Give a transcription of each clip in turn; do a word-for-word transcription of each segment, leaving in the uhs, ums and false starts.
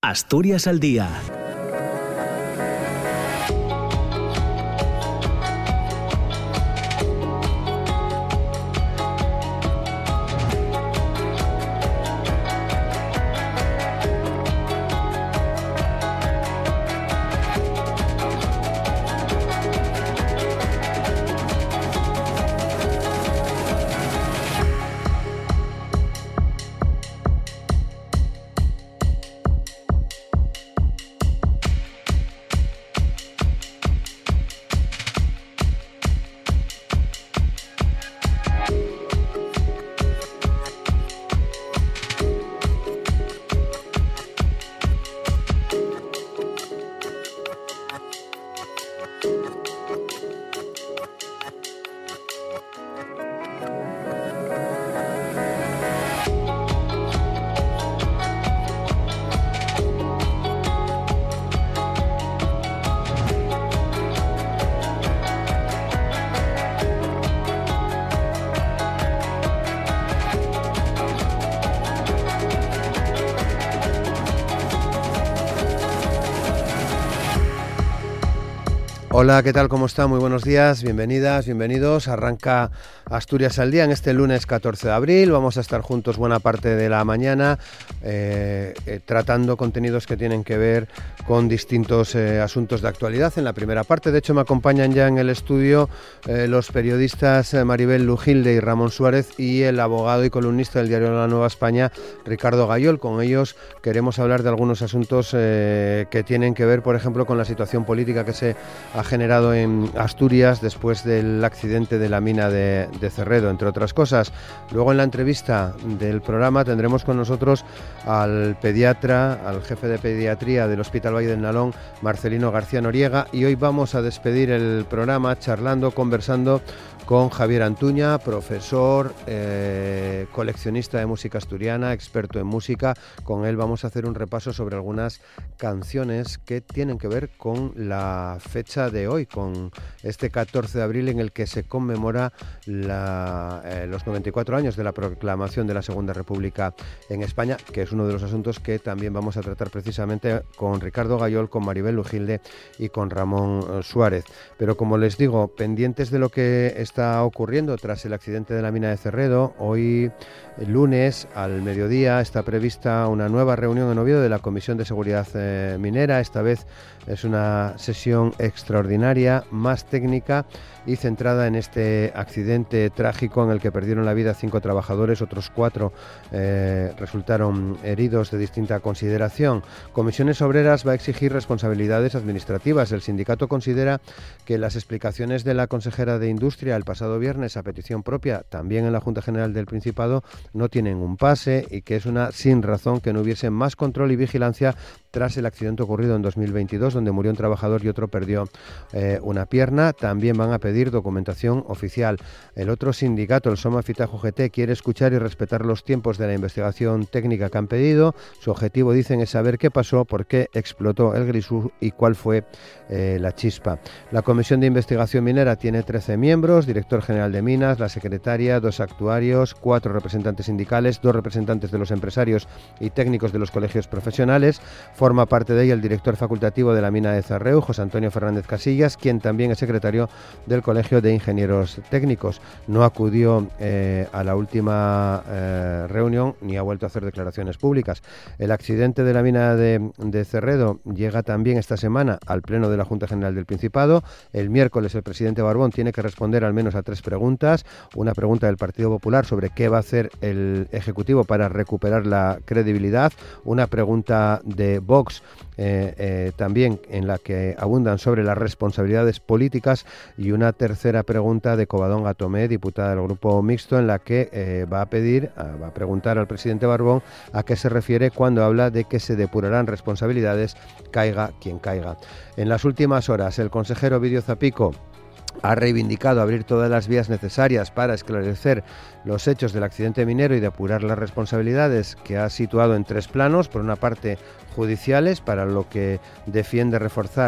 Asturias al día. Hola, ¿qué tal? ¿Cómo está? Muy buenos días, bienvenidas, bienvenidos. Arranca Asturias al día en este lunes catorce de abril. Vamos a estar juntos buena parte de la mañana eh, eh, tratando contenidos que tienen que ver con distintos eh, asuntos de actualidad. En la primera parte, de hecho, me acompañan ya en el estudio eh, los periodistas eh, Maribel Lujilde y Ramón Suárez y el abogado y columnista del diario La Nueva España, Ricardo Gayol. Con ellos queremos hablar de algunos asuntos eh, que tienen que ver, por ejemplo, con la situación política que se ha generado en Asturias después del accidente de la mina de, de Cerredo, entre otras cosas. Luego, en la entrevista del programa, tendremos con nosotros al pediatra, al jefe de pediatría del Hospital Valle del Nalón, Marcelino García Noriega, y hoy vamos a despedir el programa charlando, conversando con Javier Antuña, profesor, eh, coleccionista de música asturiana, experto en música. Con él vamos a hacer un repaso sobre algunas canciones que tienen que ver con la fecha de hoy, con este catorce de abril en el que se conmemora la, eh, los noventa y cuatro años de la proclamación de la Segunda República en España, que es uno de los asuntos que también vamos a tratar precisamente con Ricardo Gayol, con Maribel Lujilde y con Ramón Suárez. Pero como les digo, pendientes de lo que está ocurriendo tras el accidente de la mina de Cerredo, hoy el lunes al mediodía está prevista una nueva reunión en Oviedo de la Comisión de Seguridad eh, Minera. Esta vez es una sesión extraordinaria, más técnica y centrada en este accidente trágico en el que perdieron la vida cinco trabajadores, otros cuatro eh, resultaron heridos de distinta consideración. Comisiones Obreras va a exigir responsabilidades administrativas. El sindicato considera que las explicaciones de la consejera de Industria el pasado viernes a petición propia, también en la Junta General del Principado, no tienen un pase y que es una sin razón que no hubiese más control y vigilancia tras el accidente ocurrido en dos mil veintidós, donde murió un trabajador y otro perdió eh, una pierna. También van a pedir documentación oficial. El otro sindicato, el Soma Fitajo G T, quiere escuchar y respetar los tiempos de la investigación técnica que han pedido. Su objetivo, dicen, es saber qué pasó, por qué explotó el Grisú y cuál fue eh, la chispa. La Comisión de Investigación Minera tiene trece miembros, director general de Minas, la secretaria, dos actuarios, cuatro representantes sindicales, dos representantes de los empresarios y técnicos de los colegios profesionales. Forma parte de ella el director facultativo de la mina de Zarreu, José Antonio Fernández Casillas, quien también es secretario del Colegio de Ingenieros Técnicos. No acudió eh, a la última eh, reunión ni ha vuelto a hacer declaraciones públicas. El accidente de la mina de, de Cerredo llega también esta semana al Pleno de la Junta General del Principado. El miércoles el presidente Barbón tiene que responder al menos a tres preguntas. Una pregunta del Partido Popular sobre qué va a hacer el Ejecutivo para recuperar la credibilidad. Una pregunta de Vox eh, eh, también en la que abundan sobre las responsabilidades políticas, y una tercera pregunta de Covadonga Tomé, diputada del Grupo Mixto, en la que eh, va a pedir, va a preguntar al presidente Barbón a qué se refiere cuando habla de que se depurarán responsabilidades, caiga quien caiga. En las últimas horas, el consejero Ovidio Zapico ha reivindicado abrir todas las vías necesarias para esclarecer los hechos del accidente minero y depurar las responsabilidades, que ha situado en tres planos. Por una parte, judiciales, para lo que defiende reforzar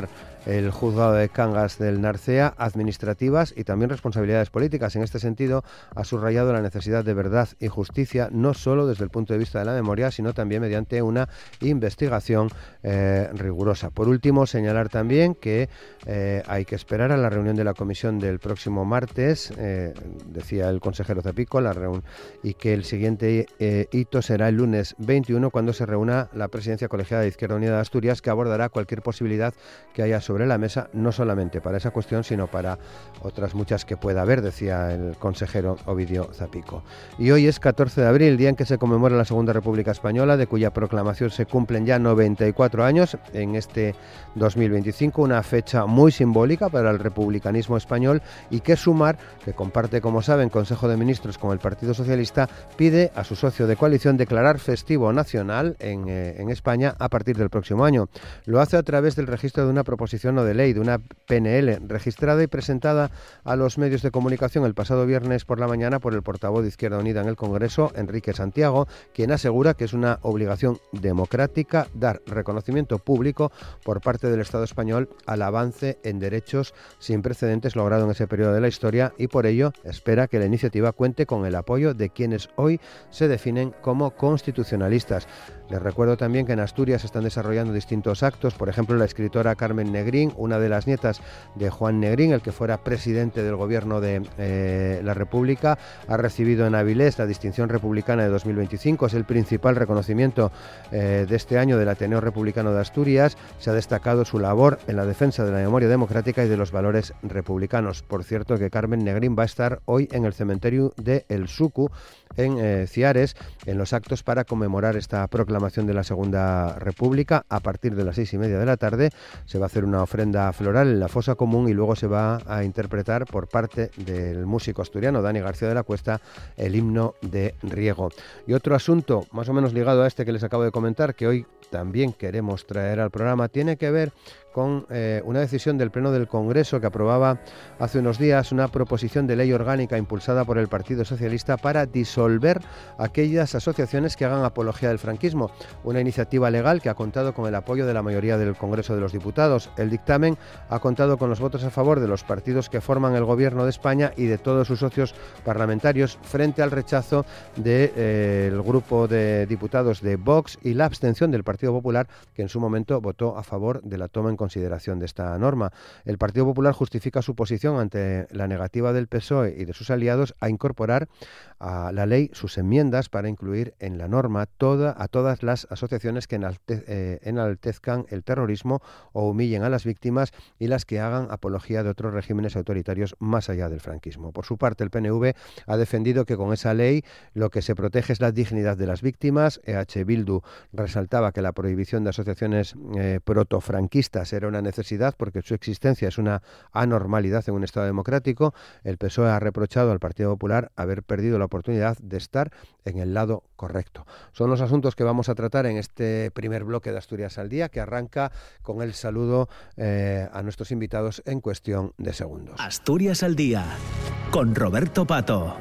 el juzgado de Cangas del Narcea, administrativas y también responsabilidades políticas. En este sentido, ha subrayado la necesidad de verdad y justicia, no solo desde el punto de vista de la memoria, sino también mediante una investigación eh, rigurosa. Por último, señalar también que eh, hay que esperar a la reunión de la comisión del próximo martes, eh, decía el consejero Zapico, la reunión, y que el siguiente eh, hito será el lunes veintiuno, cuando se reúna la presidencia colegiada de Izquierda Unida de Asturias, que abordará cualquier posibilidad que haya sobre la mesa, no solamente para esa cuestión, sino para otras muchas que pueda haber, decía el consejero Ovidio Zapico. Y hoy es catorce de abril, día en que se conmemora la Segunda República Española, de cuya proclamación se cumplen ya noventa y cuatro años en este dos mil veinticinco, una fecha muy simbólica para el republicanismo español, y que Sumar, que comparte, como saben, Consejo de Ministros con el Partido Socialista, pide a su socio de coalición declarar festivo nacional en, eh, en España a partir del próximo año. Lo hace a través del registro de una proposición no de ley, de una P N L, registrada y presentada a los medios de comunicación el pasado viernes por la mañana por el portavoz de Izquierda Unida en el Congreso, Enrique Santiago, quien asegura que es una obligación democrática dar reconocimiento público por parte del Estado español al avance en derechos sin precedentes logrado en ese periodo de la historia, y por ello espera que la iniciativa cuente con el apoyo de quienes hoy se definen como constitucionalistas. Les recuerdo también que en Asturias se están desarrollando distintos actos. Por ejemplo, la escritora Carmen Negrín, una de las nietas de Juan Negrín, el que fuera presidente del gobierno de eh, la República, ha recibido en Avilés la distinción republicana de dos mil veinticinco. Es el principal reconocimiento eh, de este año del Ateneo Republicano de Asturias. Se ha destacado su labor en la defensa de la memoria democrática y de los valores republicanos. Por cierto, que Carmen Negrín va a estar hoy en el cementerio de El Sucu, en eh, Ciares, en los actos para conmemorar esta proclamación de la Segunda República. A partir de las seis y media de la tarde se va a hacer una ofrenda floral en la fosa común, y luego se va a interpretar por parte del músico asturiano Dani García de la Cuesta el himno de Riego. Y otro asunto más o menos ligado a este que les acabo de comentar, que hoy también queremos traer al programa, tiene que ver con eh, una decisión del Pleno del Congreso que aprobaba hace unos días una proposición de ley orgánica impulsada por el Partido Socialista para disolver aquellas asociaciones que hagan apología del franquismo. Una iniciativa legal que ha contado con el apoyo de la mayoría del Congreso de los Diputados. El dictamen ha contado con los votos a favor de los partidos que forman el Gobierno de España y de todos sus socios parlamentarios, frente al rechazo del de, eh, grupo de diputados de Vox y la abstención del Partido Popular, que en su momento votó a favor de la toma en consideración de esta norma. El Partido Popular justifica su posición ante la negativa del P S O E y de sus aliados a incorporar a la ley sus enmiendas para incluir en la norma toda, a todas las asociaciones que enalte, eh, enaltezcan el terrorismo o humillen a las víctimas, y las que hagan apología de otros regímenes autoritarios más allá del franquismo. Por su parte, el P N V ha defendido que con esa ley lo que se protege es la dignidad de las víctimas. E H Bildu resaltaba que la prohibición de asociaciones eh, protofranquistas era una necesidad porque su existencia es una anormalidad en un Estado democrático. El P S O E ha reprochado al Partido Popular haber perdido la oportunidad de estar en el lado correcto. Son los asuntos que vamos a tratar en este primer bloque de Asturias al Día, que arranca con el saludo eh, a nuestros invitados en cuestión de segundos. Asturias al Día, con Roberto Pato.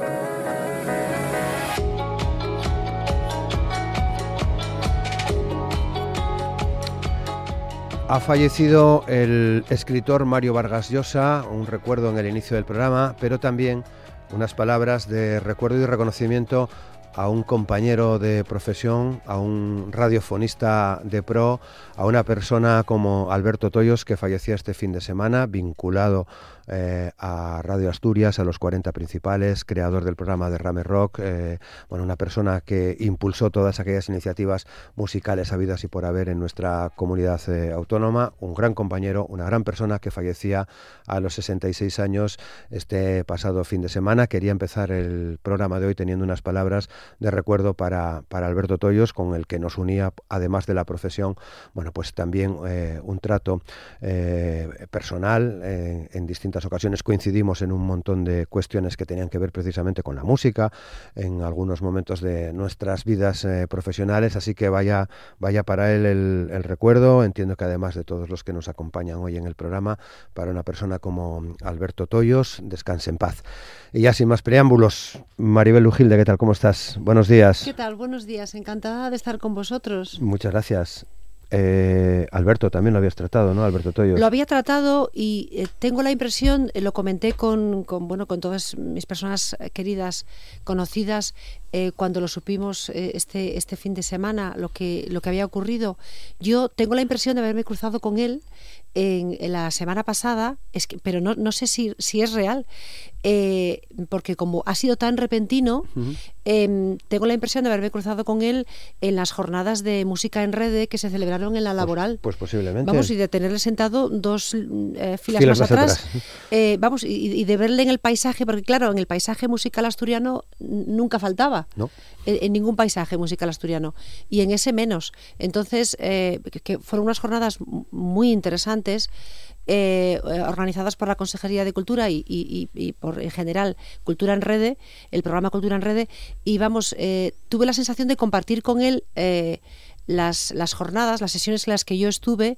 Ha fallecido el escritor Mario Vargas Llosa, un recuerdo en el inicio del programa, pero también unas palabras de recuerdo y reconocimiento a un compañero de profesión, a un radiofonista de pro, a una persona como Alberto Toyos, que fallecía este fin de semana, vinculado eh, a Radio Asturias, a los cuarenta principales, creador del programa Derrame Rock, eh, bueno, una persona que impulsó todas aquellas iniciativas musicales habidas y por haber en nuestra comunidad eh, autónoma, un gran compañero, una gran persona que fallecía a los sesenta y seis años este pasado fin de semana. Quería empezar el programa de hoy teniendo unas palabras de recuerdo para, para Alberto Toyos, con el que nos unía, además de la profesión, bueno, pues también eh, un trato eh, personal. Eh, en distintas ocasiones coincidimos en un montón de cuestiones que tenían que ver precisamente con la música, en algunos momentos de nuestras vidas eh, profesionales, así que vaya, vaya para él el, el recuerdo. Entiendo que además de todos los que nos acompañan hoy en el programa, para una persona como Alberto Toyos, descanse en paz. Y ya sin más preámbulos, Maribel Ujilde, ¿qué tal? ¿Cómo estás? Buenos días. ¿Qué tal? Buenos días. Encantada de estar con vosotros. Muchas gracias. Eh, Alberto también lo habías tratado, ¿no? Alberto Toyos. Lo había tratado y eh, tengo la impresión, eh, lo comenté con, con, bueno, con todas mis personas queridas, conocidas, eh, cuando lo supimos eh, este, este fin de semana, lo que, lo que había ocurrido. Yo tengo la impresión de haberme cruzado con él en, en la semana pasada, es que, pero no, no sé si, si es real, eh, porque como ha sido tan repentino, uh-huh. eh, tengo la impresión de haberme cruzado con él en las jornadas de música en Rede que se celebraron en la Laboral. Pues, pues posiblemente. Vamos, y de tenerle sentado dos eh, filas, filas más, más atrás. atrás. Eh, vamos, y, y de verle en el paisaje, porque claro, en el paisaje musical asturiano nunca faltaba. No. En, en ningún paisaje musical asturiano. Y en ese menos. Entonces, eh, que, que fueron unas jornadas muy interesantes. Eh, organizadas por la Consejería de Cultura y, y, y por, en general, Cultura en Rede, el programa Cultura en Rede, y vamos, eh, tuve la sensación de compartir con él eh, las, las jornadas, las sesiones en las que yo estuve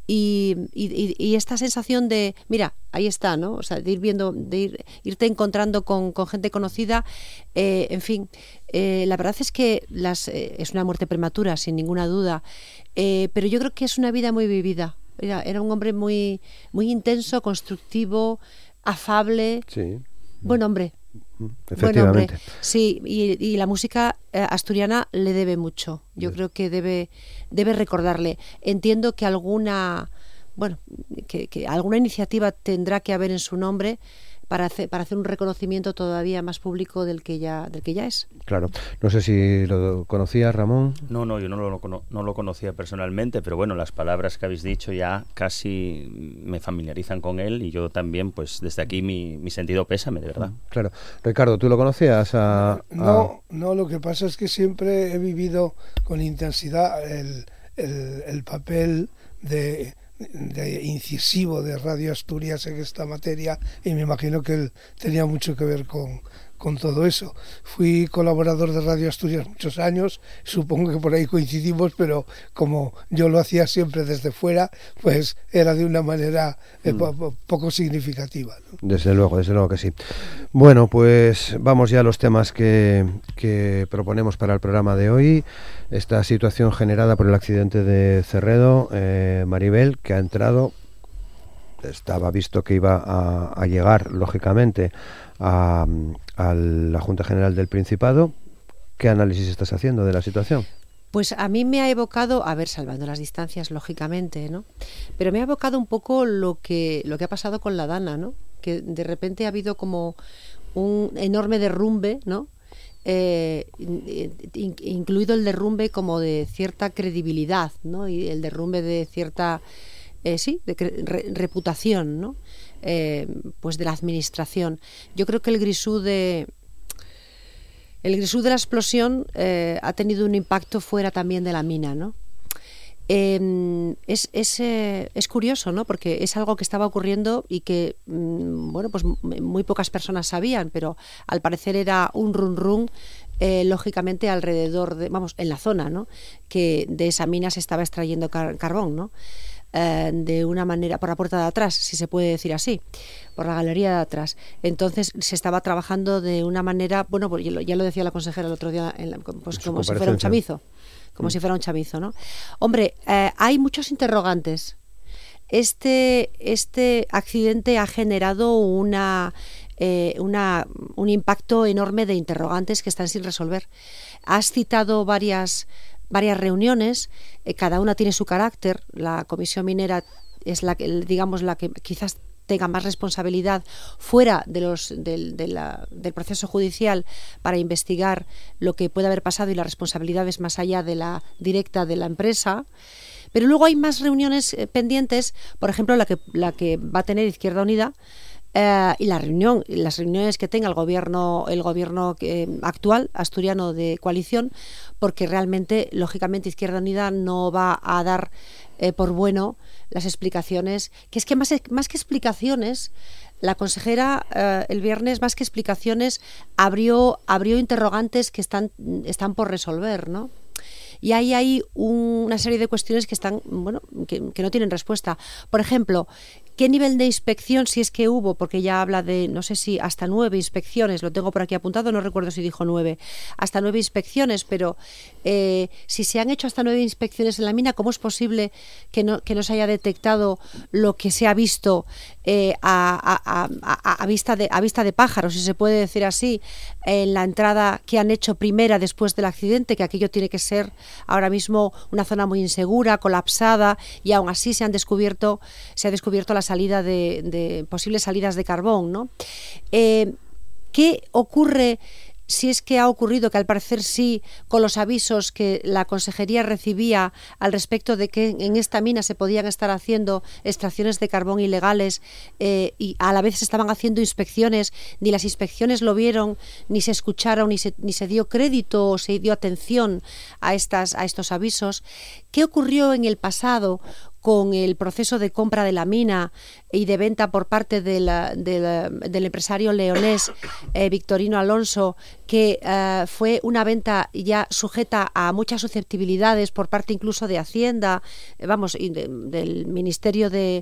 y, y, y esta sensación de, mira, ahí está, ¿no? O sea, de ir viendo, de ir, irte encontrando con, con gente conocida, eh, en fin, eh, la verdad es que las, eh, es una muerte prematura, sin ninguna duda, eh, pero yo creo que es una vida muy vivida. Era, era un hombre muy, muy intenso, constructivo, afable. Sí. Buen hombre. Efectivamente. Buen hombre. Sí, y, y la música eh, asturiana le debe mucho. Yo sí. creo que debe, debe recordarle. Entiendo que alguna, bueno, que, que alguna iniciativa tendrá que haber en su nombre para hacer, para hacer un reconocimiento todavía más público del que ya del que ya es. Claro. No sé si lo conocías, Ramón. No, no, yo no lo, no lo conocía personalmente, pero bueno, las palabras que habéis dicho ya casi me familiarizan con él y yo también, pues desde aquí mi, mi sentido pésame, de verdad. Claro. Ricardo, ¿tú lo conocías? A, a... No, no, lo que pasa es que siempre he vivido con intensidad el, el, el papel de... de incisivo de Radio Asturias en esta materia y me imagino que él tenía mucho que ver con, con todo eso. Fui colaborador de Radio Asturias muchos años, supongo que por ahí coincidimos, pero como yo lo hacía siempre desde fuera, pues era de una manera eh, mm. po- poco significativa, ¿no? Desde luego, desde luego que sí. Bueno, pues vamos ya a los temas que, que proponemos para el programa de hoy. Esta situación generada por el accidente de Cerredo, eh, Maribel, que ha entrado, estaba visto que iba a, a llegar, lógicamente, a, a la Junta General del Principado. ¿Qué análisis estás haciendo de la situación? Pues a mí me ha evocado, a ver, salvando las distancias, lógicamente, ¿no? Pero me ha evocado un poco lo que, lo que ha pasado con la Dana, ¿no? Que de repente ha habido como un enorme derrumbe, ¿no? Eh, in, incluido el derrumbe como de cierta credibilidad, ¿no? Y el derrumbe de cierta, eh, sí, de cre- re- reputación, ¿no? Eh, pues de la administración. Yo creo que el grisú de el grisú de la explosión eh, ha tenido un impacto fuera también de la mina, ¿no? Eh, es, es, eh, es curioso, ¿no? Porque es algo que estaba ocurriendo y que, mmm, bueno, pues muy pocas personas sabían, pero al parecer era un run run, eh, lógicamente alrededor de, vamos, en la zona, ¿no? Que de esa mina se estaba extrayendo car- carbón, ¿no? Eh, de una manera, por la puerta de atrás, si se puede decir así, por la galería de atrás. Entonces se estaba trabajando de una manera, bueno, pues ya lo, ya lo decía la consejera el otro día, en la, pues como si fuera un chamizo. Como mm. si fuera un chamizo, ¿no? Hombre, eh, hay muchos interrogantes. Este, este accidente ha generado una, eh, una, un impacto enorme de interrogantes que están sin resolver. Has citado varias, varias reuniones, eh, cada una tiene su carácter. La Comisión Minera es la que, digamos, la que quizás tenga más responsabilidad fuera de los, del, de la, del proceso judicial para investigar lo que puede haber pasado y las responsabilidades más allá de la directa de la empresa. Pero luego hay más reuniones eh, pendientes, por ejemplo, la que, la que va a tener Izquierda Unida eh, y la reunión, las reuniones que tenga el gobierno, el gobierno eh, actual, asturiano de coalición, porque realmente, lógicamente, Izquierda Unida no va a dar eh, por bueno las explicaciones, que es que más, más que explicaciones, la consejera eh, el viernes, más que explicaciones, abrió, abrió interrogantes que están, están por resolver, ¿no? Y ahí hay un, una serie de cuestiones que están, bueno, que, que no tienen respuesta. Por ejemplo, qué nivel de inspección, si es que hubo, porque ya habla de, no sé si hasta nueve inspecciones, lo tengo por aquí apuntado, no recuerdo si dijo nueve, hasta nueve inspecciones, pero eh, si se han hecho hasta nueve inspecciones en la mina, ¿cómo es posible que no, que no se haya detectado lo que se ha visto eh, a, a, a, a, vista de, a vista de pájaro, si se puede decir así, en la entrada que han hecho primera después del accidente, que aquello tiene que ser ahora mismo una zona muy insegura, colapsada, y aún así se han descubierto, se ha descubierto la salida de, de posibles salidas de carbón, ¿no? Eh, ¿Qué ocurre? Si es que ha ocurrido, que al parecer sí, con los avisos que la Consejería recibía al respecto de que en esta mina se podían estar haciendo extracciones de carbón ilegales eh, y a la vez se estaban haciendo inspecciones, ni las inspecciones lo vieron, ni se escucharon, ni se, ni se dio crédito o se dio atención a, estas, a estos avisos. ¿Qué ocurrió en el pasado con el proceso de compra de la mina y de venta por parte de la, de la, del empresario leonés eh, Victorino Alonso, que eh, fue una venta ya sujeta a muchas susceptibilidades por parte incluso de Hacienda, eh, vamos, y de, del Ministerio de,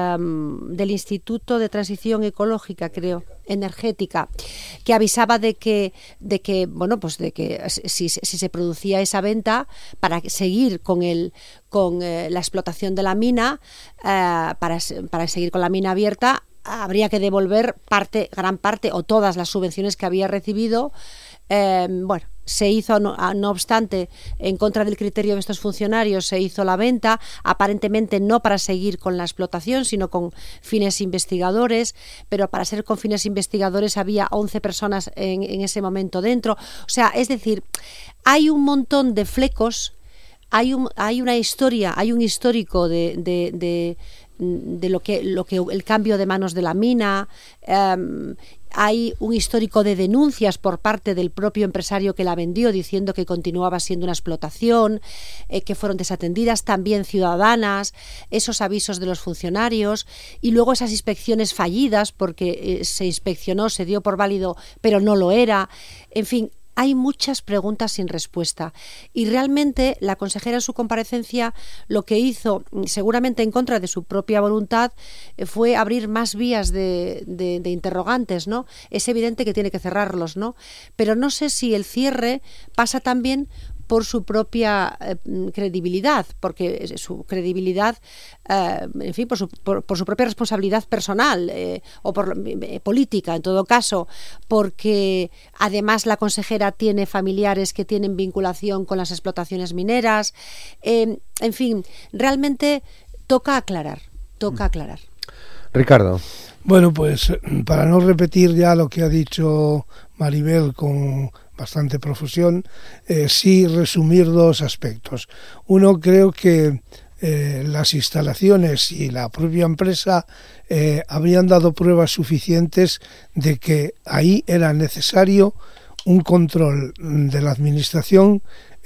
um, del Instituto de Transición Ecológica, creo, energética, que avisaba de que, de que bueno, pues de que si, si se producía esa venta, para seguir con el con eh, la explotación de la mina, eh, para, para seguir con la mina abierta, habría que devolver parte, gran parte o todas las subvenciones que había recibido. Eh, bueno, se hizo, no, no obstante, en contra del criterio de estos funcionarios, se hizo la venta, aparentemente no para seguir con la explotación, sino con fines investigadores, pero para ser con fines investigadores había once personas en, en ese momento dentro. O sea, es decir, hay un montón de flecos, hay, un, hay una historia, hay un histórico de... de, de de lo que, lo que el cambio de manos de la mina, um, hay un histórico de denuncias por parte del propio empresario que la vendió diciendo que continuaba siendo una explotación, eh, que fueron desatendidas, también ciudadanas, esos avisos de los funcionarios y luego esas inspecciones fallidas porque eh, se inspeccionó, se dio por válido pero no lo era, en fin. Hay muchas preguntas sin respuesta y realmente la consejera en su comparecencia lo que hizo, seguramente en contra de su propia voluntad, fue abrir más vías de, de, de interrogantes, ¿no? Es evidente que tiene que cerrarlos, ¿no? Pero no sé si el cierre pasa también por su propia eh, credibilidad, porque su credibilidad, eh, en fin, por su, por, por su propia responsabilidad personal eh, o por eh, política, en todo caso, porque además la consejera tiene familiares que tienen vinculación con las explotaciones mineras, eh, en fin, realmente toca aclarar, toca aclarar. Ricardo. Bueno, pues para no repetir ya lo que ha dicho Maribel con bastante profusión, eh, sí resumir dos aspectos. Uno, creo que eh, las instalaciones y la propia empresa eh, habrían dado pruebas suficientes de que ahí era necesario un control de la administración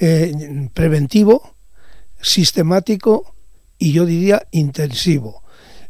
eh, preventivo, sistemático y yo diría intensivo.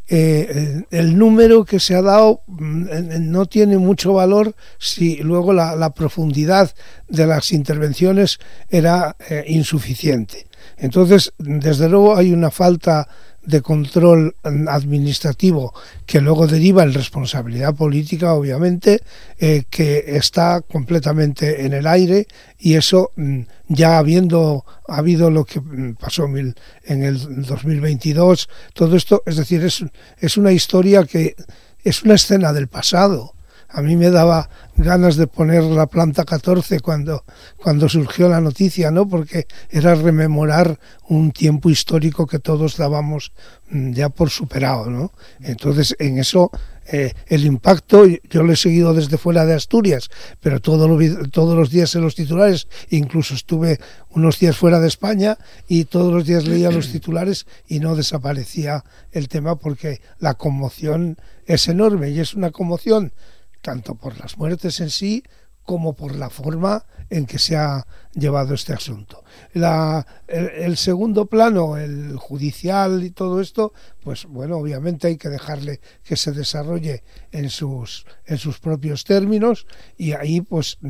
Eh, el número que se ha dado no tiene mucho valor si luego la, la profundidad de las intervenciones era eh, insuficiente. Entonces, desde luego hay una falta de control administrativo que luego deriva en responsabilidad política, obviamente, eh, que está completamente en el aire y eso ya habiendo habido lo que pasó en el dos mil veintidós, todo esto, es decir, es, es una historia que es una escena del pasado. A mí me daba ganas de poner la planta catorce cuando, cuando surgió la noticia, ¿no? Porque era rememorar un tiempo histórico que todos dábamos ya por superado, ¿no? Entonces, en eso, eh, el impacto, yo lo he seguido desde fuera de Asturias, pero todo lo, todos los días en los titulares, incluso estuve unos días fuera de España y todos los días leía los titulares y no desaparecía el tema porque la conmoción es enorme y es una conmoción tanto por las muertes en sí como por la forma en que se ha llevado este asunto. La, el, el segundo plano, el judicial y todo esto, pues bueno, obviamente hay que dejarle que se desarrolle en sus, en sus propios términos y ahí pues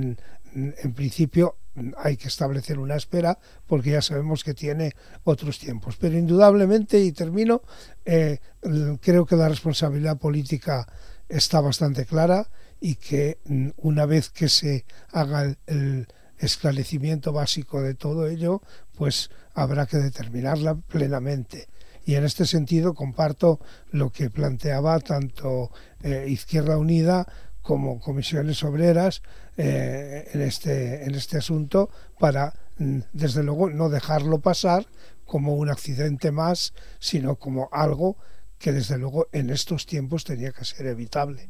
en principio hay que establecer una espera porque ya sabemos que tiene otros tiempos. Pero indudablemente, y termino, eh, creo que la responsabilidad política está bastante clara y que una vez que se haga el, el esclarecimiento básico de todo ello, pues habrá que determinarla plenamente. Y en este sentido comparto lo que planteaba tanto eh, Izquierda Unida como Comisiones Obreras eh, en este en este asunto, para desde luego no dejarlo pasar como un accidente más, sino como algo que desde luego en estos tiempos tenía que ser evitable.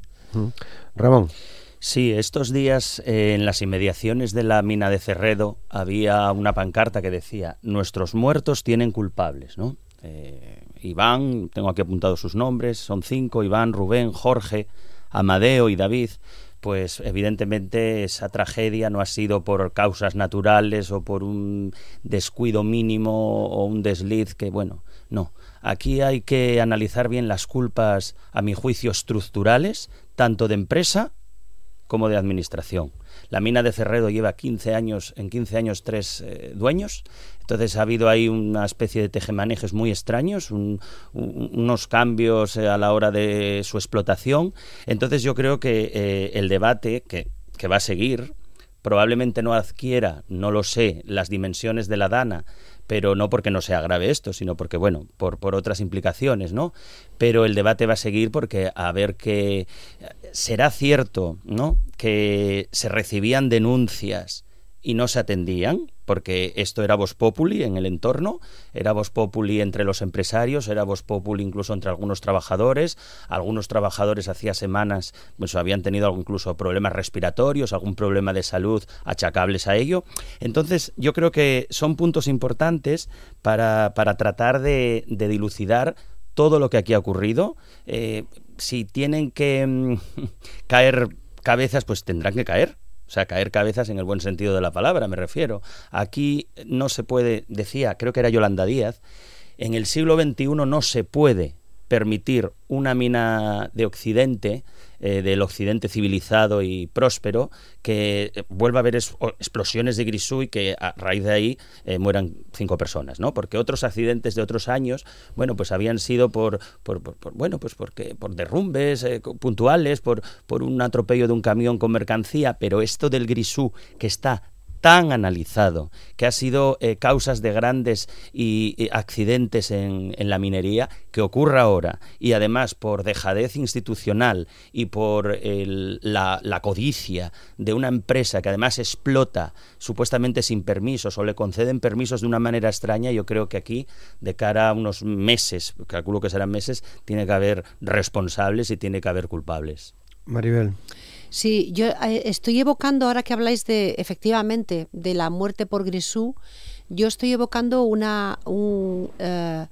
Ramón. Sí, estos días eh, en las inmediaciones de la mina de Cerredo había una pancarta que decía: nuestros muertos tienen culpables, ¿no? Eh, Iván, tengo aquí apuntados sus nombres, son cinco: Iván, Rubén, Jorge, Amadeo y David. Pues evidentemente esa tragedia no ha sido por causas naturales o por un descuido mínimo o un desliz que, bueno, no. Aquí hay que analizar bien las culpas, a mi juicio, estructurales, tanto de empresa como de administración. La mina de Cerredo lleva quince años, en quince años tres eh, dueños, entonces ha habido ahí una especie de tejemanejes muy extraños, un, un, unos cambios a la hora de su explotación. Entonces yo creo que eh, el debate que, que va a seguir probablemente no adquiera, no lo sé, las dimensiones de la Dana, pero no porque no sea grave esto, sino porque, bueno, por, por otras implicaciones, ¿no? Pero el debate va a seguir porque a ver que será cierto, ¿no?, que se recibían denuncias y no se atendían, porque esto era vox populi en el entorno, era vox populi entre los empresarios, era vox populi incluso entre algunos trabajadores. Algunos trabajadores hacía semanas pues habían tenido incluso problemas respiratorios, algún problema de salud achacables a ello. Entonces yo creo que son puntos importantes para, para tratar de, de dilucidar todo lo que aquí ha ocurrido. Eh, si tienen que mmm, caer cabezas, pues tendrán que caer. O sea, caer cabezas en el buen sentido de la palabra, me refiero. Aquí no se puede, decía, creo que era Yolanda Díaz, en el siglo veintiuno no se puede permitir una mina de Occidente, eh, del Occidente civilizado y próspero, que eh, vuelva a haber es, o, explosiones de Grisú y que a raíz de ahí eh, mueran cinco personas, ¿no? Porque otros accidentes de otros años, bueno, pues habían sido por, por, por, por bueno, pues porque por derrumbes eh, puntuales, por, por un atropello de un camión con mercancía, pero esto del Grisú, que está tan analizado, que ha sido eh, causas de grandes y, y accidentes en, en la minería, que ocurra ahora, y además por dejadez institucional y por el, la, la codicia de una empresa que además explota supuestamente sin permisos o le conceden permisos de una manera extraña, yo creo que aquí, de cara a unos meses, calculo que serán meses, tiene que haber responsables y tiene que haber culpables. Maribel. Sí, yo eh, estoy evocando, ahora que habláis de, efectivamente, de la muerte por Grisú, yo estoy evocando una un, uh,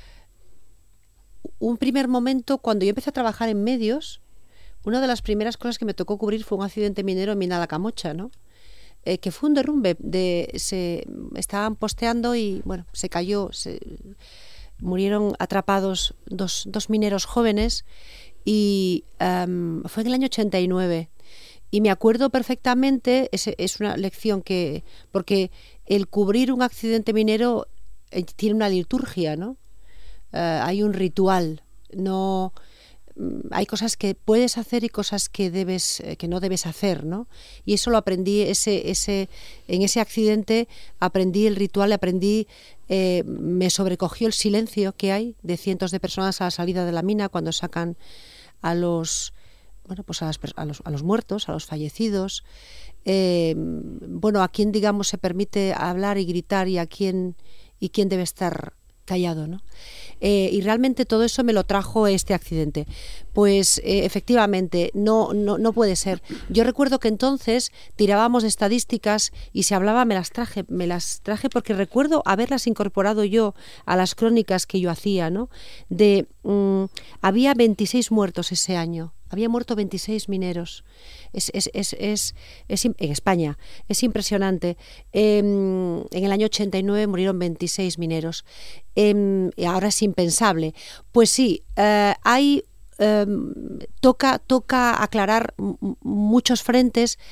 un primer momento cuando yo empecé a trabajar en medios. Una de las primeras cosas que me tocó cubrir fue un accidente minero en Mina La Camocha, ¿no? Eh, que fue un derrumbe, de, se estaban posteando y bueno, se cayó, se, murieron atrapados dos, dos mineros jóvenes y um, fue en el año ochenta y nueve. Y me acuerdo perfectamente, es, es una lección que, porque el cubrir un accidente minero eh, tiene una liturgia, ¿no? Uh, hay un ritual, no, hay cosas que puedes hacer y cosas que debes, eh, que no debes hacer, ¿no? Y eso lo aprendí, ese, ese, en ese accidente aprendí el ritual, aprendí, eh, me sobrecogió el silencio que hay de cientos de personas a la salida de la mina cuando sacan a los bueno pues a, las, a, los, a los muertos, a los fallecidos, eh, bueno, a quién, digamos, se permite hablar y gritar y a quién y quién debe estar callado, ¿no? Eh, y realmente todo eso me lo trajo este accidente. Pues eh, efectivamente, no, no, no puede ser. Yo recuerdo que entonces tirábamos de estadísticas y se hablaba, me las traje, me las traje porque recuerdo haberlas incorporado yo a las crónicas que yo hacía, ¿no? De mmm, había veintiséis muertos ese año. Había muerto veintiséis mineros. Es, es, es, es, es, en España. Es impresionante. Eh, en el año ochenta y nueve murieron veintiséis mineros. Eh, y ahora es impensable. Pues sí, eh, hay eh, toca, toca aclarar m- muchos frentes.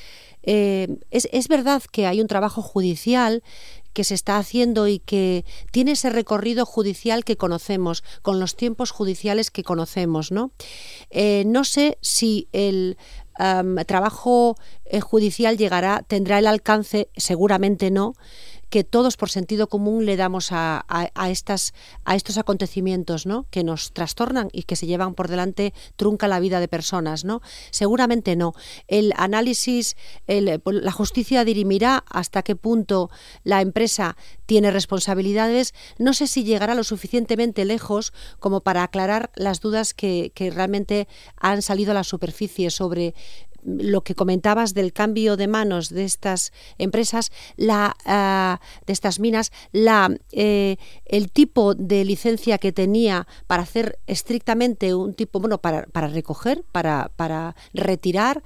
Eh, es, es verdad que hay un trabajo judicial que se está haciendo y que tiene ese recorrido judicial que conocemos, con los tiempos judiciales que conocemos, ¿no? Eh, no sé si el um, trabajo eh, judicial llegará, tendrá el alcance, seguramente no, que todos por sentido común le damos a, a, a, estas, a estos acontecimientos, ¿no? Que nos trastornan y que se llevan por delante, trunca la vida de personas, ¿no? Seguramente no. El análisis, el, la justicia dirimirá hasta qué punto la empresa tiene responsabilidades. No sé si llegará lo suficientemente lejos como para aclarar las dudas que, que realmente han salido a la superficie sobre lo que comentabas del cambio de manos de estas empresas, la, uh, de estas minas, la, eh, el tipo de licencia que tenía para hacer estrictamente un tipo, bueno, para, para recoger, para, para retirar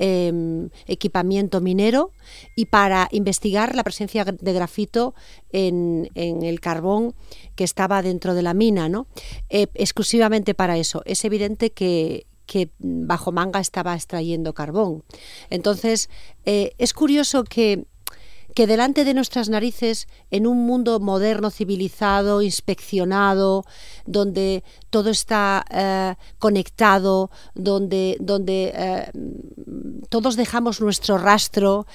eh, equipamiento minero y para investigar la presencia de grafito en, en el carbón que estaba dentro de la mina, ¿no? Eh, exclusivamente para eso. Es evidente que que Bajo Manga estaba extrayendo carbón. Entonces, eh, es curioso que, que delante de nuestras narices, en un mundo moderno, civilizado, inspeccionado, donde todo está eh, conectado, donde, donde eh, todos dejamos nuestro rastro,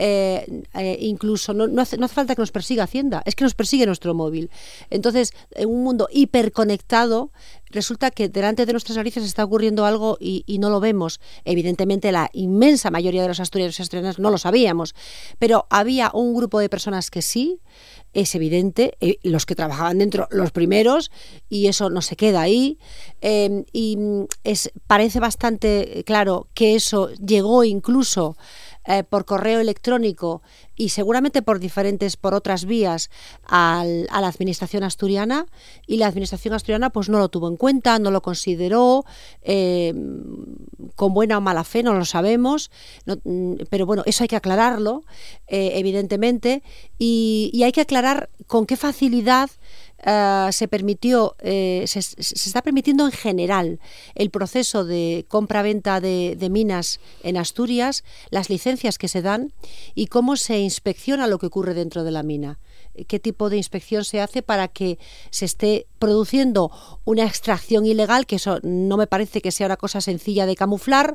eh, eh, incluso no, no, hace, no hace falta que nos persiga Hacienda, es que nos persigue nuestro móvil. Entonces, en un mundo hiperconectado, resulta que delante de nuestras narices está ocurriendo algo y, y no lo vemos. Evidentemente, la inmensa mayoría de los asturianos y asturianas no lo sabíamos, pero había un grupo de personas que sí. Es evidente, eh, los que trabajaban dentro, los primeros, y eso no se queda ahí. Eh, y es, parece bastante claro que eso llegó incluso eh, por correo electrónico y seguramente por diferentes, por otras vías al, a la administración asturiana, y la administración asturiana pues no lo tuvo en cuenta, no lo consideró, eh, con buena o mala fe, no lo sabemos, no, pero bueno, eso hay que aclararlo, eh, evidentemente, y, y hay que aclarar con qué facilidad Uh, se permitió, eh, se, se está permitiendo en general el proceso de compra-venta de, de minas en Asturias, las licencias que se dan y cómo se inspecciona lo que ocurre dentro de la mina. Qué tipo de inspección se hace para que se esté produciendo una extracción ilegal, que eso no me parece que sea una cosa sencilla de camuflar,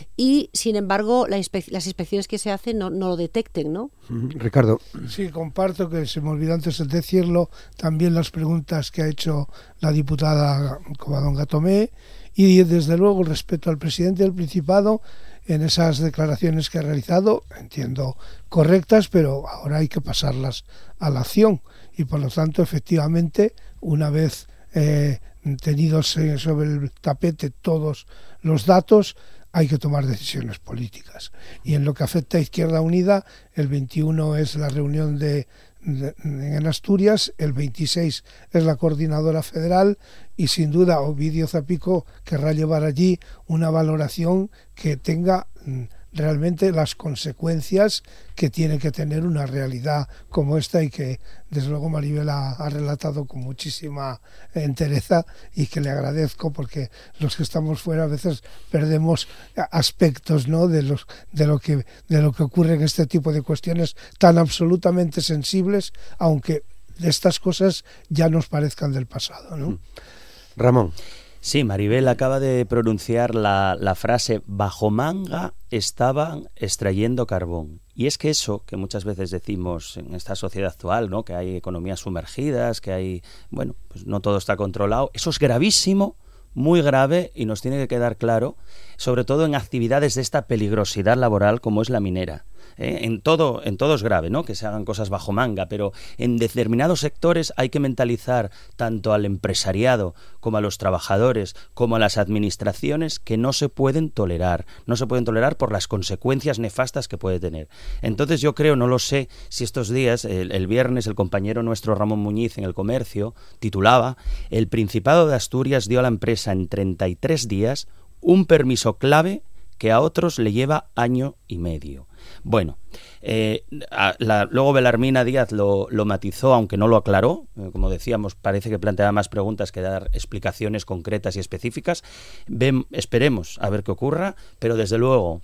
y sin embargo la inspe- las inspecciones que se hacen no, no lo detecten, ¿no? Ricardo. Sí, comparto, que se me olvidó antes de decirlo, también las preguntas que ha hecho la diputada Covadonga Tomé, y desde luego el respeto al presidente del Principado en esas declaraciones que ha realizado, entiendo correctas, pero ahora hay que pasarlas a la acción y por lo tanto efectivamente una vez eh, tenidos eh, sobre el tapete todos los datos, hay que tomar decisiones políticas. Y en lo que afecta a Izquierda Unida, el veintiuno es la reunión de, de en Asturias, el veintiséis es la coordinadora federal y sin duda Ovidio Zapico querrá llevar allí una valoración que tenga realmente las consecuencias que tiene que tener una realidad como esta y que desde luego Maribel ha, ha relatado con muchísima entereza y que le agradezco, porque los que estamos fuera a veces perdemos aspectos, ¿no?, de los de lo que de lo que ocurre en este tipo de cuestiones tan absolutamente sensibles, aunque estas cosas ya nos parezcan del pasado, ¿no? Ramón. Sí, Maribel acaba de pronunciar la, la frase bajo manga estaban extrayendo carbón. Y es que eso que muchas veces decimos en esta sociedad actual, ¿no?, que hay economías sumergidas, que hay, bueno, pues no todo está controlado, eso es gravísimo, muy grave, y nos tiene que quedar claro, sobre todo en actividades de esta peligrosidad laboral como es la minera. ¿Eh? En todo, en todo es grave, ¿no?, que se hagan cosas bajo manga, pero en determinados sectores hay que mentalizar tanto al empresariado como a los trabajadores, como a las administraciones, que no se pueden tolerar, no se pueden tolerar por las consecuencias nefastas que puede tener. Entonces yo creo, no lo sé, si estos días, el, el viernes, el compañero nuestro Ramón Muñiz en El Comercio titulaba: el Principado de Asturias dio a la empresa en treinta y tres días un permiso clave que a otros le lleva año y medio. Bueno, eh, a, la, luego Belarmina Díaz lo, lo matizó, aunque no lo aclaró. Eh, como decíamos, parece que planteaba más preguntas que dar explicaciones concretas y específicas. Ven, esperemos a ver qué ocurra, pero desde luego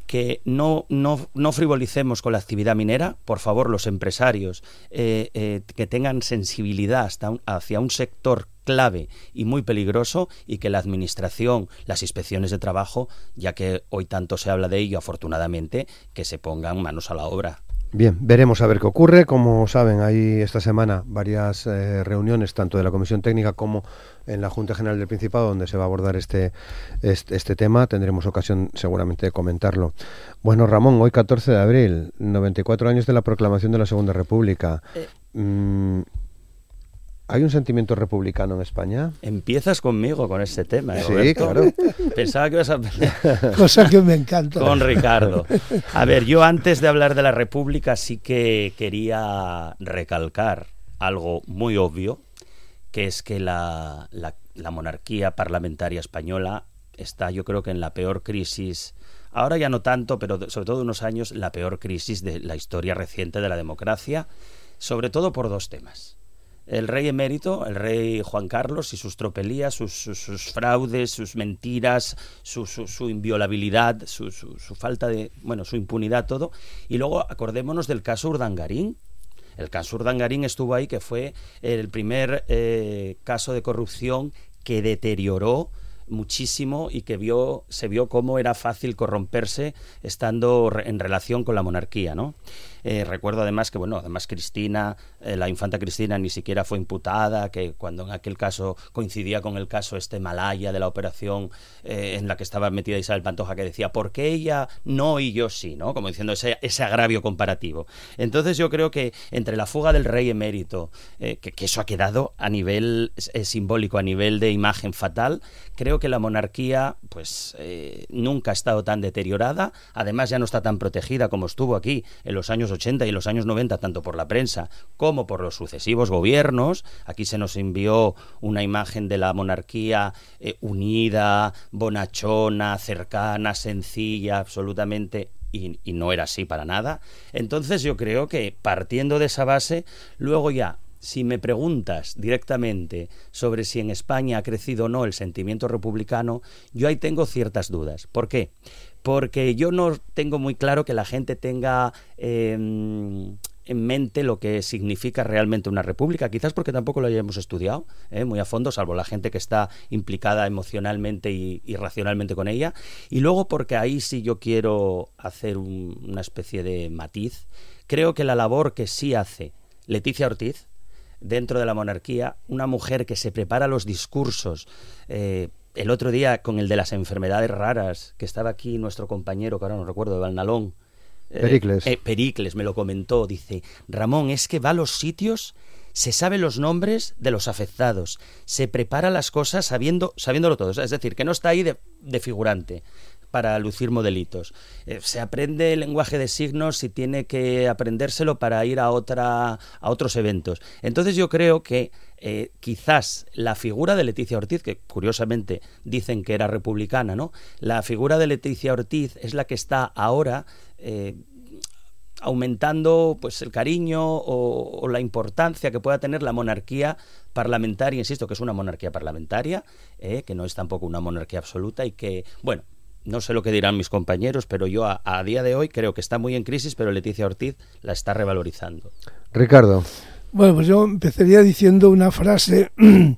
que no, no, no frivolicemos con la actividad minera, por favor, los empresarios, eh, eh, que tengan sensibilidad hasta un, hacia un sector clave y muy peligroso, y que la administración, las inspecciones de trabajo, ya que hoy tanto se habla de ello, afortunadamente, que se pongan manos a la obra. Bien, veremos a ver qué ocurre. Como saben, hay esta semana varias eh, reuniones, tanto de la Comisión Técnica como en la Junta General del Principado, donde se va a abordar este, este, este tema. Tendremos ocasión seguramente de comentarlo. Bueno, Ramón, hoy catorce de abril, noventa y cuatro años de la proclamación de la Segunda República. Eh. Mm, ¿Hay un sentimiento republicano en España? Empiezas conmigo con este tema, ¿eh, sí, Roberto? Claro. Pensaba que ibas a pelear. Cosa que me encanta. Con Ricardo. A ver, yo antes de hablar de la República sí que quería recalcar algo muy obvio, que es que la, la, la monarquía parlamentaria española está, yo creo que en la peor crisis, ahora ya no tanto, pero sobre todo unos años, la peor crisis de la historia reciente de la democracia, sobre todo por dos temas. El rey emérito, el rey Juan Carlos y sus tropelías, sus, sus, sus fraudes, sus mentiras, su, su, su inviolabilidad, su, su, su falta de, bueno, su impunidad, todo. Y luego acordémonos del caso Urdangarín. El caso Urdangarín estuvo ahí, que fue el primer eh, caso de corrupción que deterioró muchísimo y que vio, se vio cómo era fácil corromperse estando en relación con la monarquía, ¿no? Eh, recuerdo además que, bueno, además Cristina, eh, la infanta Cristina ni siquiera fue imputada, que cuando en aquel caso coincidía con el caso este Malaya de la operación eh, en la que estaba metida Isabel Pantoja, que decía, ¿por qué ella no y yo sí? ¿No? Como diciendo ese, ese agravio comparativo. Entonces yo creo que entre la fuga del rey emérito, eh, que, que eso ha quedado a nivel eh, simbólico, a nivel de imagen fatal, creo que la monarquía pues eh, nunca ha estado tan deteriorada, además ya no está tan protegida como estuvo aquí en los años ochenta y los años noventa, tanto por la prensa como por los sucesivos gobiernos. Aquí se nos envió una imagen de la monarquía eh, unida, bonachona, cercana, sencilla, absolutamente, y, y no era así para nada. Entonces yo creo que partiendo de esa base, luego ya, si me preguntas directamente sobre si en España ha crecido o no el sentimiento republicano, yo ahí tengo ciertas dudas. ¿Por qué? Porque yo no tengo muy claro que la gente tenga eh, en mente lo que significa realmente una república, quizás porque tampoco lo hayamos estudiado eh, muy a fondo, salvo la gente que está implicada emocionalmente y, y racionalmente con ella, y luego porque ahí sí yo quiero hacer un, una especie de matiz. Creo que la labor que sí hace Leticia Ortiz dentro de la monarquía, una mujer que se prepara los discursos, eh, el otro día con el de las enfermedades raras, que estaba aquí nuestro compañero, que ahora no recuerdo, de Valnalón. Eh, Pericles. Eh, Pericles me lo comentó, dice, Ramón, es que va a los sitios, se sabe los nombres de los afectados, se prepara las cosas sabiendo, sabiéndolo todo, es decir, que no está ahí de, de figurante para lucir modelitos. Eh, se aprende el lenguaje de signos si tiene que aprendérselo para ir a otra a otros eventos. Entonces yo creo que eh, quizás la figura de Leticia Ortiz, que curiosamente dicen que era republicana, ¿no? La figura de Leticia Ortiz es la que está ahora eh, aumentando pues el cariño o, o la importancia que pueda tener la monarquía parlamentaria, insisto que es una monarquía parlamentaria, eh, que no es tampoco una monarquía absoluta y que, bueno, no sé lo que dirán mis compañeros, pero yo a, a día de hoy creo que está muy en crisis, pero Leticia Ortiz la está revalorizando. Ricardo. Bueno, pues yo empezaría diciendo una frase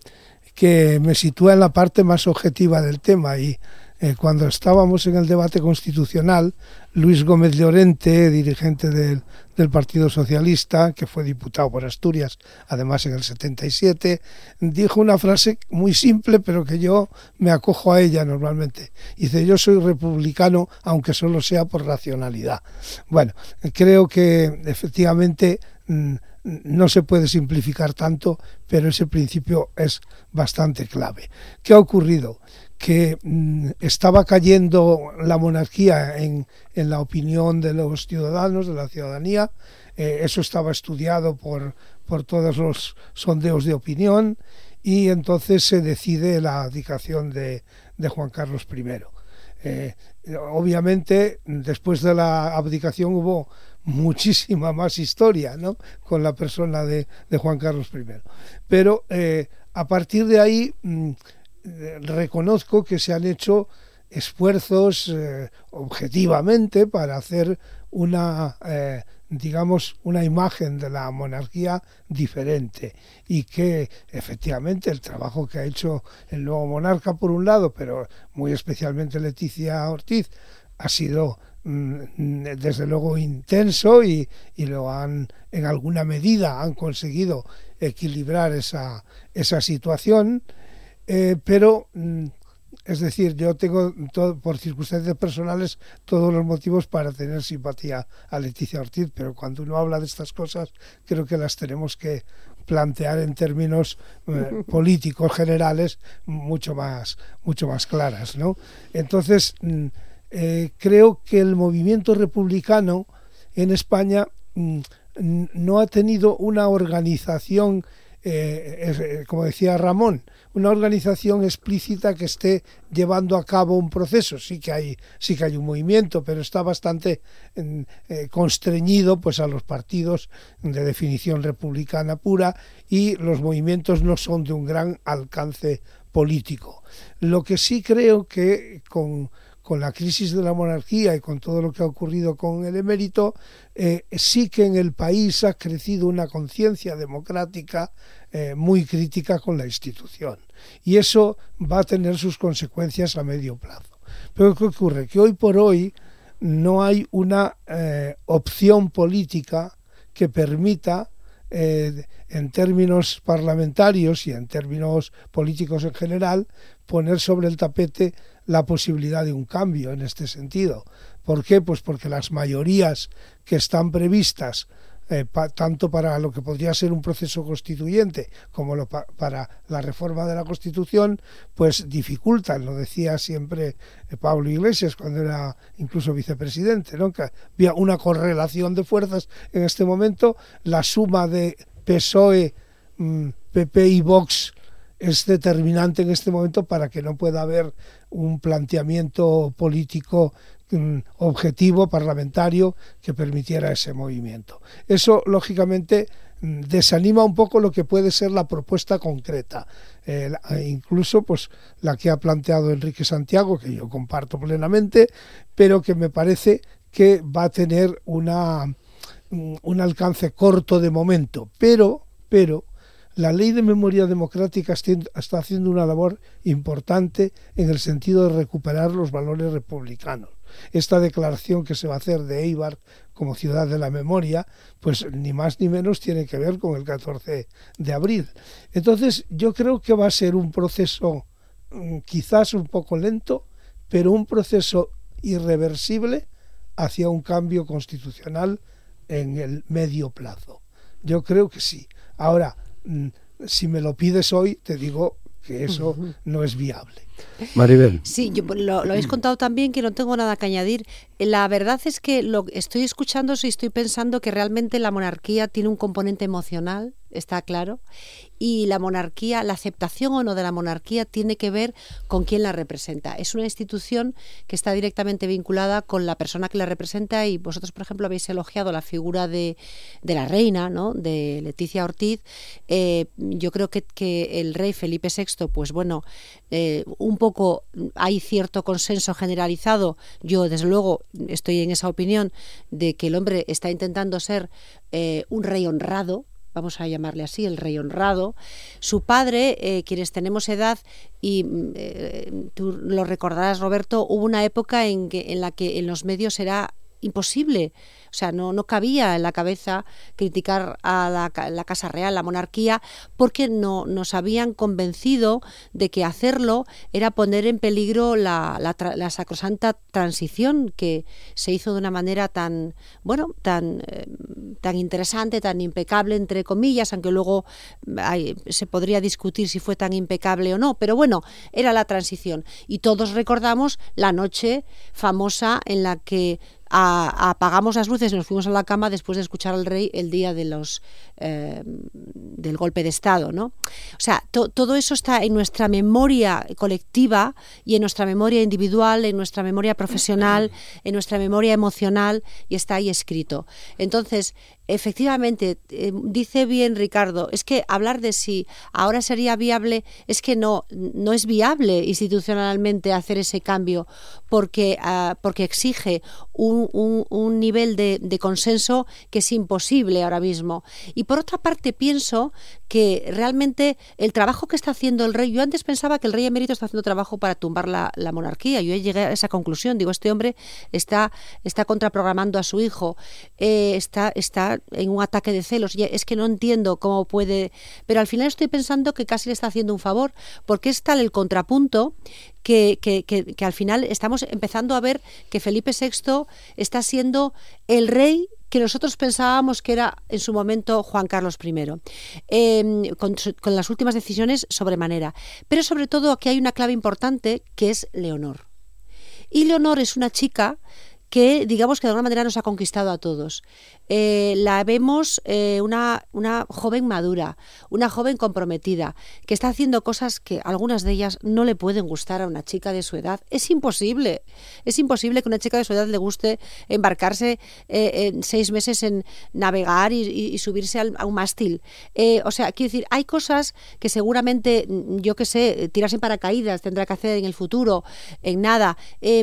que me sitúa en la parte más objetiva del tema y eh, cuando estábamos en el debate constitucional, Luis Gómez Llorente, dirigente del, del Partido Socialista, que fue diputado por Asturias, además en el setenta y siete, dijo una frase muy simple, pero que yo me acojo a ella normalmente. Dice, yo soy republicano, aunque solo sea por racionalidad. Bueno, creo que efectivamente no se puede simplificar tanto, pero ese principio es bastante clave. ¿Qué ha ocurrido? Que mmm, estaba cayendo la monarquía en, en la opinión de los ciudadanos, de la ciudadanía. Eh, eso estaba estudiado por, por todos los sondeos de opinión y entonces se decide la abdicación de, de Juan Carlos primero. Eh, obviamente, después de la abdicación hubo muchísima más historia, ¿no?, con la persona de, de Juan Carlos primero. Pero eh, a partir de ahí mmm, reconozco que se han hecho esfuerzos eh, objetivamente para hacer una, eh, digamos, una imagen de la monarquía diferente, y que efectivamente el trabajo que ha hecho el nuevo monarca por un lado, pero muy especialmente Leticia Ortiz, ha sido mm, desde luego intenso, y, y lo han, en alguna medida han conseguido equilibrar esa, esa situación, eh, pero mm, es decir, yo tengo todo, por circunstancias personales, todos los motivos para tener simpatía a Leticia Ortiz, pero cuando uno habla de estas cosas creo que las tenemos que plantear en términos eh, políticos generales mucho más, mucho más claras, ¿no? Entonces, eh, creo que el movimiento republicano en España mm, no ha tenido una organización, eh, eh, como decía Ramón, una organización explícita que esté llevando a cabo un proceso. Sí que hay, sí que hay un movimiento, pero está bastante eh, constreñido pues a los partidos de definición republicana pura, y los movimientos no son de un gran alcance político. Lo que sí creo que con con la crisis de la monarquía y con todo lo que ha ocurrido con el emérito, eh, sí que en el país ha crecido una conciencia democrática eh, muy crítica con la institución. Y eso va a tener sus consecuencias a medio plazo. Pero ¿qué ocurre? Que hoy por hoy no hay una eh, opción política que permita, eh, en términos parlamentarios y en términos políticos en general, poner sobre el tapete la posibilidad de un cambio en este sentido. ¿Por qué? Pues porque las mayorías que están previstas, eh, pa, tanto para lo que podría ser un proceso constituyente como lo pa, para la reforma de la Constitución, pues dificultan, lo decía siempre eh, Pablo Iglesias cuando era incluso vicepresidente, ¿no? Que había una correlación de fuerzas en este momento. La suma de P S O E, mmm, P P y Vox es determinante en este momento para que no pueda haber un planteamiento político um, objetivo, parlamentario, que permitiera ese movimiento. Eso, lógicamente, um, desanima un poco lo que puede ser la propuesta concreta, eh, incluso pues la que ha planteado Enrique Santiago, que yo comparto plenamente, pero que me parece que va a tener una, um, un alcance corto de momento, pero, pero la Ley de Memoria Democrática está haciendo una labor importante en el sentido de recuperar los valores republicanos. Esta declaración que se va a hacer de Eibar como ciudad de la memoria, pues ni más ni menos tiene que ver con el catorce de abril. Entonces yo creo que va a ser un proceso quizás un poco lento, pero un proceso irreversible hacia un cambio constitucional en el medio plazo. Yo creo que sí. Ahora, si me lo pides hoy, te digo que eso no es viable. Maribel. Sí, yo, lo, lo habéis contado también, que no tengo nada que añadir. La verdad es que lo estoy escuchando y estoy pensando que realmente la monarquía tiene un componente emocional, está claro, y la monarquía, la aceptación o no de la monarquía tiene que ver con quién la representa. Es una institución que está directamente vinculada con la persona que la representa, y vosotros, por ejemplo, habéis elogiado la figura de, de la reina, ¿no?, de Leticia Ortiz. Eh, yo creo que, que el rey Felipe sexto, pues bueno, eh, un poco hay cierto consenso generalizado. Yo, desde luego, estoy en esa opinión de que el hombre está intentando ser eh, un rey honrado, vamos a llamarle así, el rey honrado. Su padre, eh, quienes tenemos edad, y eh, tú lo recordarás, Roberto, hubo una época en, que, en la que en los medios era imposible, o sea, no, no cabía en la cabeza criticar a la, la Casa Real, la monarquía, porque no nos habían convencido de que hacerlo era poner en peligro la, la, la sacrosanta transición que se hizo de una manera tan, bueno, tan, eh, tan interesante, tan impecable, entre comillas, aunque luego hay, se podría discutir si fue tan impecable o no, pero bueno, era la transición. Y todos recordamos la noche famosa en la que A, apagamos las luces y nos fuimos a la cama después de escuchar al rey el día de los eh, del golpe de Estado, ¿no? O sea, to, todo eso está en nuestra memoria colectiva y en nuestra memoria individual, en nuestra memoria profesional, en nuestra memoria emocional, y está ahí escrito. Entonces, efectivamente, eh, dice bien Ricardo, es que hablar de si ahora sería viable, es que no, no es viable institucionalmente hacer ese cambio, porque, uh, porque exige un, un, un nivel de, de consenso que es imposible ahora mismo. Y por otra parte pienso que realmente el trabajo que está haciendo el rey, yo antes pensaba que el rey emérito está haciendo trabajo para tumbar la, la monarquía, yo llegué a esa conclusión, digo, este hombre está, está contraprogramando a su hijo, eh, está, está en un ataque de celos, y es que no entiendo cómo puede, pero al final estoy pensando que casi le está haciendo un favor, porque es tal el contrapunto que, que, que, que al final estamos empezando a ver que Felipe sexto está siendo el rey que nosotros pensábamos que era en su momento Juan Carlos primero, eh, con, con las últimas decisiones sobremanera. Pero sobre todo aquí hay una clave importante que es Leonor. Y Leonor es una chica que, digamos que de alguna manera nos ha conquistado a todos. Eh, la vemos eh, una, una joven madura, una joven comprometida, que está haciendo cosas que algunas de ellas no le pueden gustar a una chica de su edad. Es imposible, es imposible que a una chica de su edad le guste embarcarse eh, en seis meses en navegar y, y, y subirse al, a un mástil. Eh, o sea, quiero decir, hay cosas que seguramente, yo qué sé, tirarse en paracaídas tendrá que hacer en el futuro, en nada. Eh,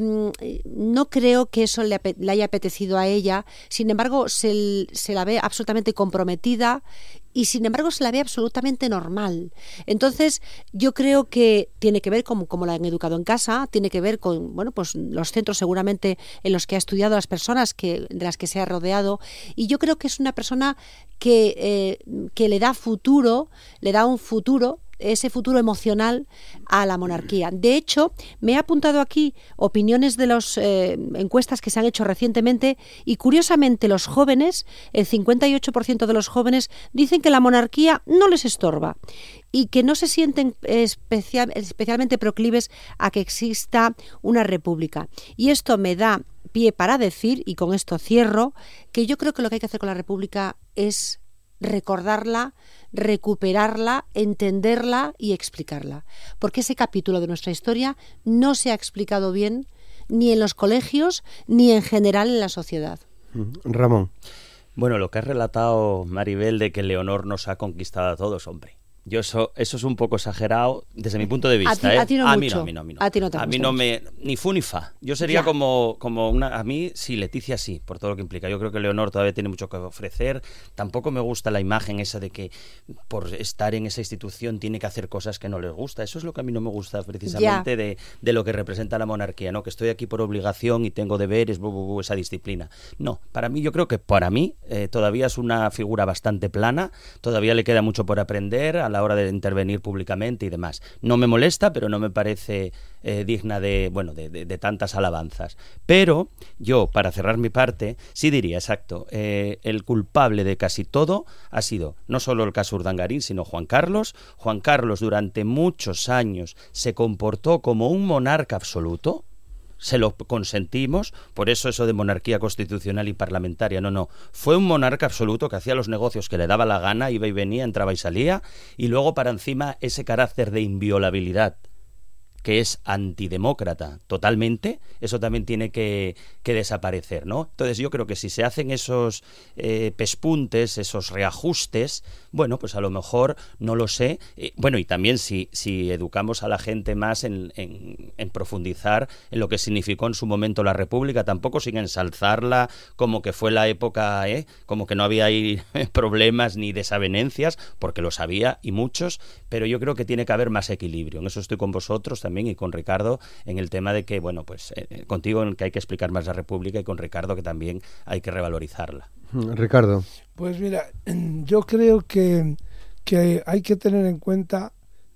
no creo que eso le, le haya apetecido a ella, sin embargo, se se la ve absolutamente comprometida y sin embargo se la ve absolutamente normal. Entonces yo creo que tiene que ver con cómo la han educado en casa, tiene que ver con bueno pues los centros seguramente en los que ha estudiado, las personas que, de las que se ha rodeado, y yo creo que es una persona que, eh, que le da futuro, le da un futuro, ese futuro emocional a la monarquía. De hecho, me he apuntado aquí opiniones de las eh, encuestas que se han hecho recientemente y curiosamente los jóvenes, el cincuenta y ocho por ciento de los jóvenes dicen que la monarquía no les estorba y que no se sienten especial, especialmente proclives a que exista una república. Y esto me da pie para decir, y con esto cierro, que yo creo que lo que hay que hacer con la república es recordarla, recuperarla, entenderla y explicarla. Porque ese capítulo de nuestra historia no se ha explicado bien ni en los colegios ni en general en la sociedad. Ramón. Bueno, lo que has relatado, Maribel, de que Leonor nos ha conquistado a todos, hombre. Yo eso, eso es un poco exagerado desde mi punto de vista. A ti, ¿eh? a ti no a mucho. mí no, a mí no, a mí no. A ti no te a mí no me ni fu ni fa. Yo sería ya. como como una a mí sí, Leticia sí, por todo lo que implica. Yo creo que Leonor todavía tiene mucho que ofrecer. Tampoco me gusta la imagen esa de que por estar en esa institución tiene que hacer cosas que no les gusta. Eso es lo que a mí no me gusta precisamente de, de lo que representa la monarquía, ¿no? Que estoy aquí por obligación y tengo deberes, bu, bu, bu, esa disciplina. No, para mí yo creo que para mí eh, todavía es una figura bastante plana. Todavía le queda mucho por aprender a la hora de intervenir públicamente y demás. No me molesta, pero no me parece eh, digna de, bueno, de, de, de tantas alabanzas. Pero yo, para cerrar mi parte, sí diría, exacto, eh, el culpable de casi todo ha sido no solo el caso Urdangarín, sino Juan Carlos. Juan Carlos durante muchos años se comportó como un monarca absoluto. Se lo consentimos, por eso eso de monarquía constitucional y parlamentaria, no, no, fue un monarca absoluto que hacía los negocios que le daba la gana, iba y venía, entraba y salía, y luego para encima ese carácter de inviolabilidad que es antidemócrata totalmente, eso también tiene que, que desaparecer, ¿no? Entonces yo creo que si se hacen esos eh, pespuntes, esos reajustes, bueno, pues a lo mejor, no lo sé, eh, bueno, y también si, si educamos a la gente más en, en, en profundizar en lo que significó en su momento la República, tampoco sin ensalzarla como que fue la época, ¿eh? Como que no había ahí problemas ni desavenencias, porque los había y muchos, pero yo creo que tiene que haber más equilibrio, en eso estoy con vosotros también y con Ricardo en el tema de que, bueno, pues eh, contigo en que hay que explicar más la República y con Ricardo que también hay que revalorizarla. Ricardo. Pues mira, yo creo que, que hay que tener en cuenta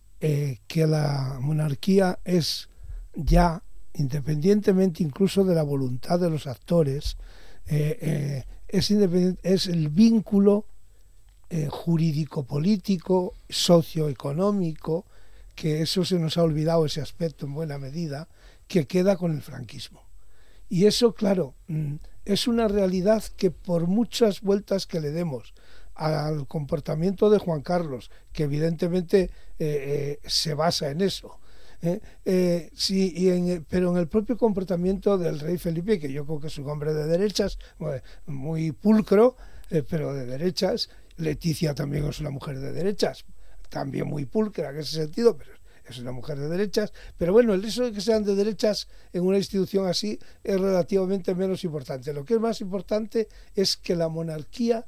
eh, que la monarquía es ya, independientemente incluso de la voluntad de los actores, eh, eh, es, es el vínculo eh, jurídico-político, socioeconómico, que eso se nos ha olvidado, ese aspecto en buena medida, que queda con el franquismo. Y eso, claro, es una realidad que por muchas vueltas que le demos al comportamiento de Juan Carlos, que evidentemente eh, eh, se basa en eso, eh, eh, sí, y en, pero en el propio comportamiento del rey Felipe, que yo creo que es un hombre de derechas, muy pulcro, eh, pero de derechas. Leticia también es una mujer de derechas, también muy pulcra en ese sentido, pero es una mujer de derechas. Pero bueno, el hecho de que sean de derechas en una institución así es relativamente menos importante. Lo que es más importante es que la monarquía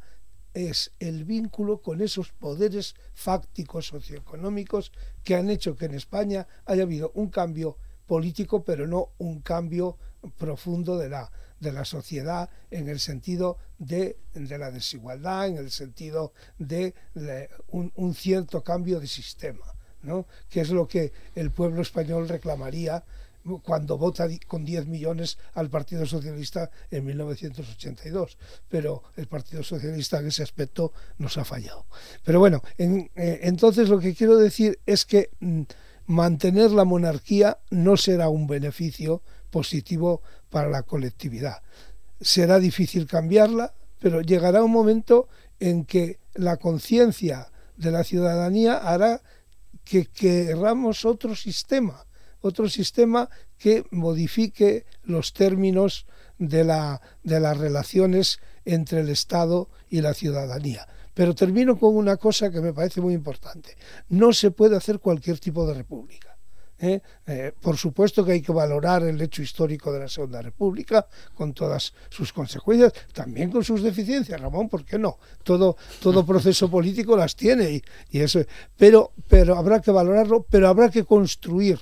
es el vínculo con esos poderes fácticos socioeconómicos que han hecho que en España haya habido un cambio político, pero no un cambio profundo de la, de la sociedad en el sentido de, de la desigualdad, en el sentido de, de un, un cierto cambio de sistema, ¿no? Que es lo que el pueblo español reclamaría cuando vota con diez millones al Partido Socialista en mil novecientos ochenta y dos, pero el Partido Socialista en ese aspecto nos ha fallado. Pero bueno, en, eh, entonces lo que quiero decir es que mm, mantener la monarquía no será un beneficio positivo para la colectividad. Será difícil cambiarla, pero llegará un momento en que la conciencia de la ciudadanía hará que queramos otro sistema, otro sistema que modifique los términos de, la, de las relaciones entre el Estado y la ciudadanía. Pero termino con una cosa que me parece muy importante. No se puede hacer cualquier tipo de república. ¿eh? Eh, por supuesto que hay que valorar el hecho histórico de la Segunda República, con todas sus consecuencias, también con sus deficiencias, Ramón, ¿por qué no? Todo, todo proceso político las tiene, y, y eso, pero, pero habrá que valorarlo, pero habrá que construir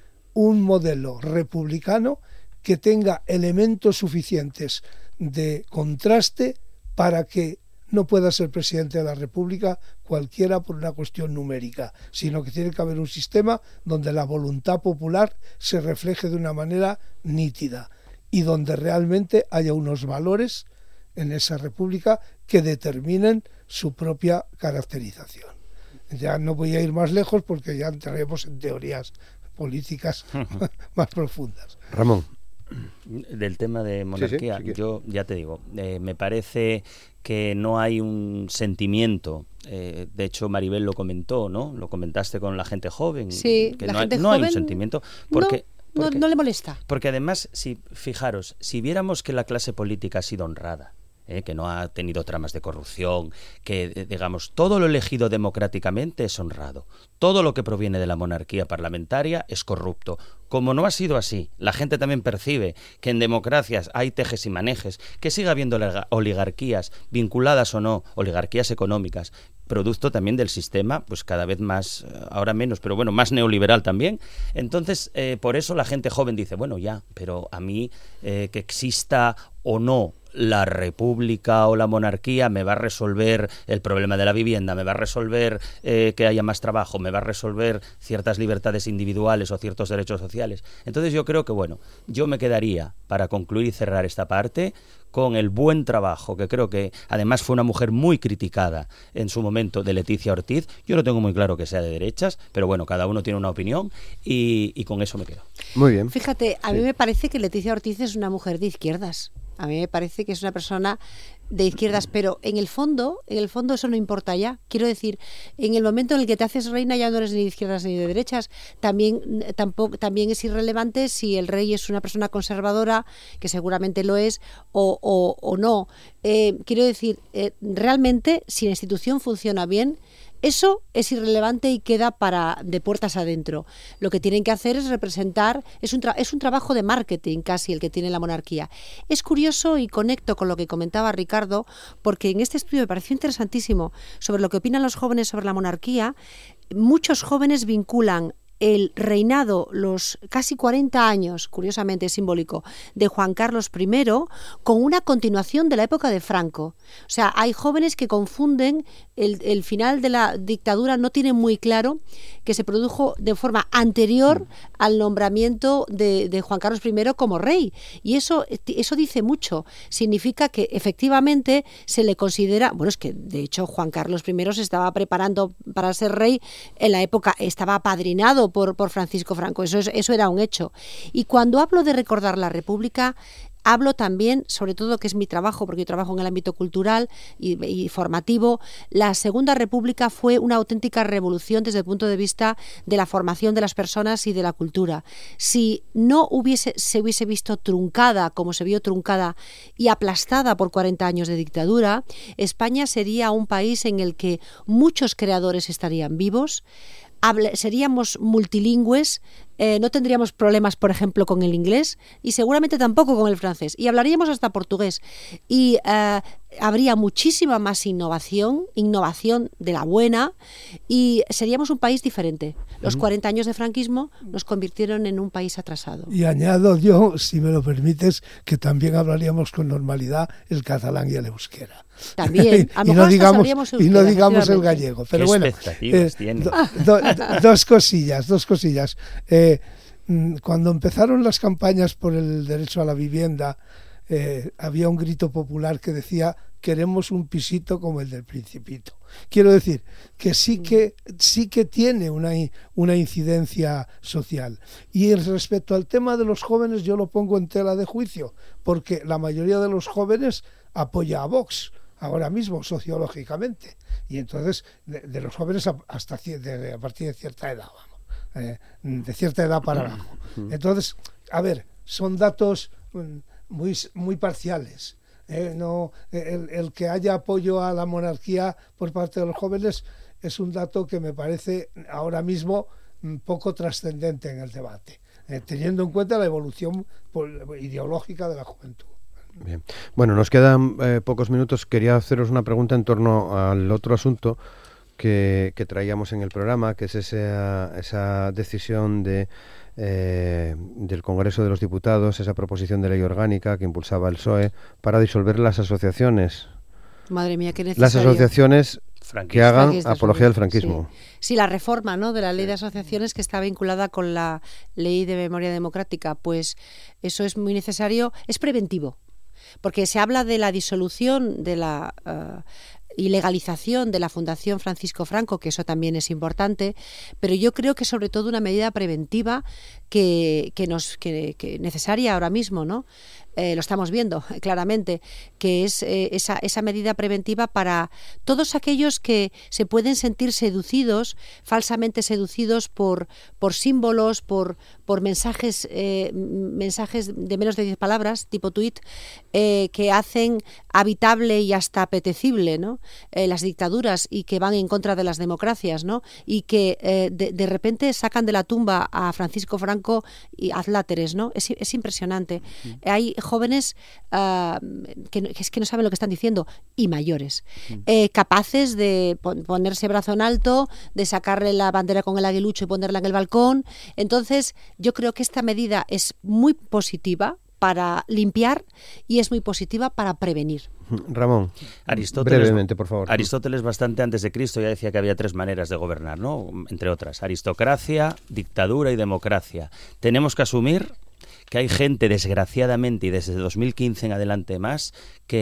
un modelo republicano que tenga elementos suficientes de contraste para que no pueda ser presidente de la República cualquiera por una cuestión numérica, sino que tiene que haber un sistema donde la voluntad popular se refleje de una manera nítida y donde realmente haya unos valores en esa República que determinen su propia caracterización. Ya no voy a ir más lejos porque ya entraremos en teorías políticas más profundas. Ramón. Del tema de monarquía, sí, sí, sí, yo ya te digo, eh, me parece que no hay un sentimiento, eh, de hecho Maribel lo comentó, ¿no? Lo comentaste con la gente joven, sí, que la no, gente hay, no joven hay un sentimiento, porque, no, porque no, no le molesta. Porque además, si fijaros, si viéramos que la clase política ha sido honrada, ¿eh? que no ha tenido tramas de corrupción, que, digamos, todo lo elegido democráticamente es honrado, todo lo que proviene de la monarquía parlamentaria es corrupto. Como no ha sido así, la gente también percibe que en democracias hay tejes y manejes, que siga habiendo oligarquías, vinculadas o no, oligarquías económicas, producto también del sistema, pues cada vez más, ahora menos, pero bueno, más neoliberal también. Entonces, eh, por eso la gente joven dice, bueno, ya, pero a mí eh, que exista o no la república o la monarquía me va a resolver el problema de la vivienda, me va a resolver eh, que haya más trabajo, me va a resolver ciertas libertades individuales o ciertos derechos sociales. Entonces yo creo que, bueno, yo me quedaría, para concluir y cerrar esta parte, con el buen trabajo, que creo que además fue una mujer muy criticada en su momento, de Leticia Ortiz. Yo no tengo muy claro que sea de derechas, pero bueno, cada uno tiene una opinión y, y con eso me quedo. Muy bien. Fíjate, a sí. mí me parece que Leticia Ortiz es una mujer de izquierdas. A mí me parece que es una persona de izquierdas, pero en el fondo, en el fondo eso no importa ya. Quiero decir, en el momento en el que te haces reina ya no eres ni de izquierdas ni de derechas. También, tampoco, también es irrelevante si el rey es una persona conservadora, que seguramente lo es, o, o, o no. Eh, quiero decir, eh, realmente, si la institución funciona bien, eso es irrelevante y queda para de puertas adentro. Lo que tienen que hacer es representar, es un, tra- es un trabajo de marketing casi el que tiene la monarquía. Es curioso y conecto con lo que comentaba Ricardo, porque en este estudio me pareció interesantísimo sobre lo que opinan los jóvenes sobre la monarquía. Muchos jóvenes vinculan el reinado, los casi cuarenta años, curiosamente simbólico, de Juan Carlos primero, con una continuación de la época de Franco. O sea, hay jóvenes que confunden el, el final de la dictadura, no tienen muy claro que se produjo de forma anterior al nombramiento de, de Juan Carlos primero como rey. Y eso, eso dice mucho. Significa que efectivamente se le considera, bueno, es que de hecho Juan Carlos primero se estaba preparando para ser rey en la época, estaba apadrinado Por, por Francisco Franco, eso, es, eso era un hecho. Y cuando hablo de recordar la República, hablo también, sobre todo que es mi trabajo, porque yo trabajo en el ámbito cultural y, y formativo, la Segunda República fue una auténtica revolución desde el punto de vista de la formación de las personas y de la cultura. Si no hubiese, se hubiese visto truncada, como se vio truncada y aplastada por cuarenta años de dictadura, España sería un país en el que muchos creadores estarían vivos, hable, seríamos multilingües, eh, no tendríamos problemas, por ejemplo, con el inglés y seguramente tampoco con el francés, y hablaríamos hasta portugués, y eh, habría muchísima más innovación, innovación de la buena, y seríamos un país diferente. Los cuarenta años de franquismo nos convirtieron en un país atrasado. Y añado yo, si me lo permites, que también hablaríamos con normalidad el catalán y el euskera. También, a lo y, mejor no hasta digamos, sabríamos euskera, y no digamos el gallego. Pero ¿Qué bueno, expectativas eh, tiene? do, do, dos cosillas, dos cosillas. Eh, cuando empezaron las campañas por el derecho a la vivienda, eh, había un grito popular que decía: queremos un pisito como el del Principito. Quiero decir que sí que sí que tiene una, una incidencia social. Y respecto al tema de los jóvenes, yo lo pongo en tela de juicio, porque la mayoría de los jóvenes apoya a Vox ahora mismo, sociológicamente. Y entonces, de, de los jóvenes hasta de, a partir de cierta edad, vamos, eh, de cierta edad para abajo. Entonces, a ver, son datos muy, muy parciales. Eh, no, el, el que haya apoyo a la monarquía por parte de los jóvenes es un dato que me parece ahora mismo poco trascendente en el debate, eh, teniendo en cuenta la evolución ideológica de la juventud. Bien. Bueno, nos quedan eh, pocos minutos. Quería haceros una pregunta en torno al otro asunto que, que traíamos en el programa, que es esa, esa decisión de Eh, del Congreso de los Diputados, esa proposición de ley orgánica que impulsaba el P S O E para disolver las asociaciones. Madre mía, qué necesario. Las asociaciones que hagan Franquistas, apología del franquismo. Sí. sí, la reforma, ¿no?, de la ley de asociaciones, que está vinculada con la ley de memoria democrática, pues eso es muy necesario, es preventivo, porque se habla de la disolución de la uh, y legalización de la Fundación Francisco Franco, que eso también es importante, pero yo creo que sobre todo una medida preventiva que, que nos que, que necesaria ahora mismo, ¿no? Eh, lo estamos viendo claramente, que es eh, esa, esa medida preventiva para todos aquellos que se pueden sentir seducidos, falsamente seducidos por, por símbolos, por, por mensajes, eh, mensajes de menos de diez palabras, tipo tuit, eh, que hacen habitable y hasta apetecible, ¿no?, eh, las dictaduras, y que van en contra de las democracias, ¿no?, y que eh, de, de repente sacan de la tumba a Francisco Franco y adláteres, ¿no? Es, es impresionante. Mm. Hay jóvenes uh, que, que es que no saben lo que están diciendo, y mayores, mm. eh, capaces de pon, ponerse brazo en alto, de sacarle la bandera con el aguilucho y ponerla en el balcón. Entonces, yo creo que esta medida es muy positiva para limpiar y es muy positiva para prevenir. Ramón, Aristóteles, brevemente, por favor. Aristóteles, bastante antes de Cristo, ya decía que había tres maneras de gobernar, ¿no?, entre otras: aristocracia, dictadura y democracia. Tenemos que asumir que hay gente, desgraciadamente, y desde dos mil quince en adelante más,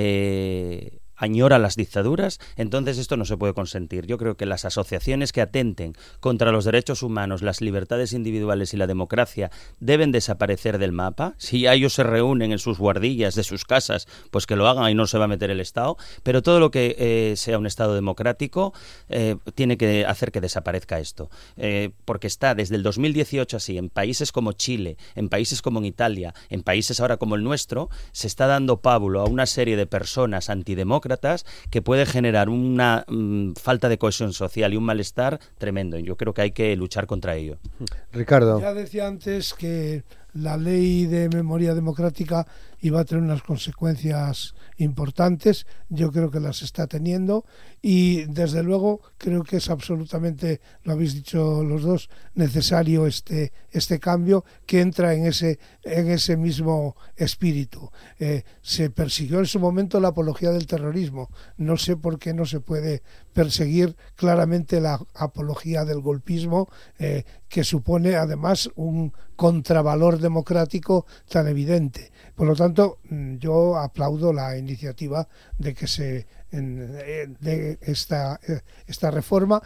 que añora las dictaduras. Entonces esto no se puede consentir. Yo creo que las asociaciones que atenten contra los derechos humanos, las libertades individuales y la democracia deben desaparecer del mapa. Si ellos se reúnen en sus guardillas de sus casas, pues que lo hagan y no se va a meter el Estado. Pero todo lo que eh, sea un Estado democrático eh, tiene que hacer que desaparezca esto. Eh, porque está desde el dos mil dieciocho así, en países como Chile, en países como en Italia, en países ahora como el nuestro, se está dando pábulo a una serie de personas antidemócratas que puede generar una mm, falta de cohesión social y un malestar tremendo. Yo creo que hay que luchar contra ello. Ricardo. Ya decía antes que la ley de memoria democrática iba a tener unas consecuencias importantes. Yo creo que las está teniendo, y desde luego creo que es absolutamente, lo habéis dicho los dos, necesario este este cambio que entra en ese en ese mismo espíritu. Eh, se persiguió en su momento la apología del terrorismo. No sé por qué no se puede perseguir claramente la apología del golpismo, eh, que supone además un contravalor democrático tan evidente. Por lo tanto, yo aplaudo la iniciativa de que se de esta esta reforma,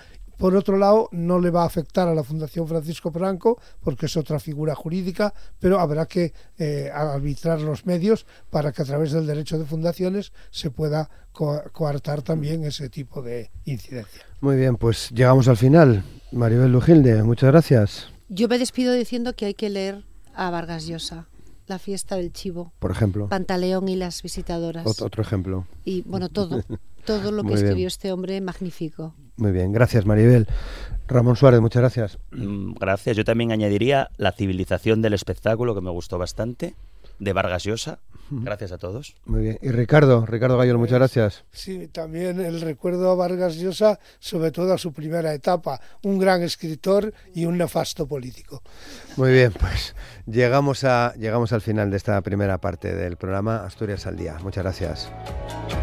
Por otro lado, no le va a afectar a la Fundación Francisco Franco, porque es otra figura jurídica, pero habrá que eh, arbitrar los medios para que a través del derecho de fundaciones se pueda co- coartar también ese tipo de incidencia. Muy bien, pues llegamos al final. Maribel Lujilde, muchas gracias. Yo me despido diciendo que hay que leer a Vargas Llosa, La fiesta del chivo, Por ejemplo. Pantaleón y las visitadoras. Ot- otro ejemplo. Y bueno, todo, todo lo que Muy bien. escribió este hombre, magnífico. Muy bien, gracias Maribel. Ramón Suárez, muchas gracias. Mm, Gracias. Yo también añadiría La civilización del espectáculo, que me gustó bastante, de Vargas Llosa. Gracias a todos. Muy bien. Y Ricardo, Ricardo Gayol, muchas gracias. Sí, también el recuerdo a Vargas Llosa, sobre todo a su primera etapa, un gran escritor y un nefasto político. Muy bien, pues llegamos a llegamos al final de esta primera parte del programa Asturias al Día. Muchas gracias.